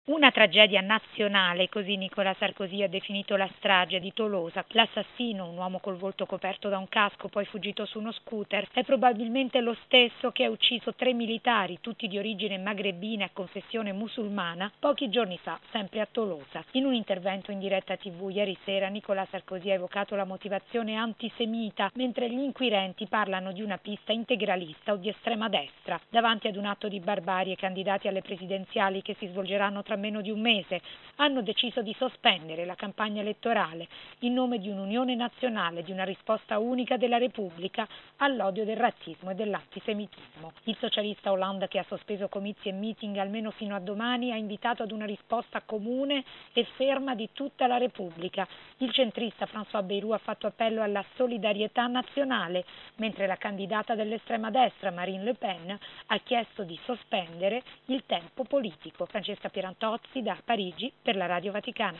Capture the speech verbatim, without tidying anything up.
Una tragedia nazionale, così Nicolas Sarkozy ha definito la strage di Tolosa. L'assassino, un uomo col volto coperto da un casco, poi fuggito su uno scooter, è probabilmente lo stesso che ha ucciso tre militari, tutti di origine magrebina e confessione musulmana, pochi giorni fa, sempre a Tolosa. In un intervento in diretta tivù ieri sera, Nicolas Sarkozy ha evocato la motivazione antisemita, mentre gli inquirenti parlano di una pista integralista o di estrema destra. Davanti ad un atto di barbarie, candidati alle presidenziali che si svolgeranno tra meno di un mese hanno deciso di sospendere la campagna elettorale in nome di un'unione nazionale, di una risposta unica della Repubblica all'odio del razzismo e dell'antisemitismo. Il socialista Hollande, che ha sospeso comizi e meeting almeno fino a domani, ha invitato ad una risposta comune e ferma di tutta la Repubblica. Il centrista François Bayrou ha fatto appello alla solidarietà nazionale, mentre la candidata dell'estrema destra Marine Le Pen ha chiesto di sospendere il tempo politico. Francesca Pierantozzi da Parigi per la Radio Vaticana.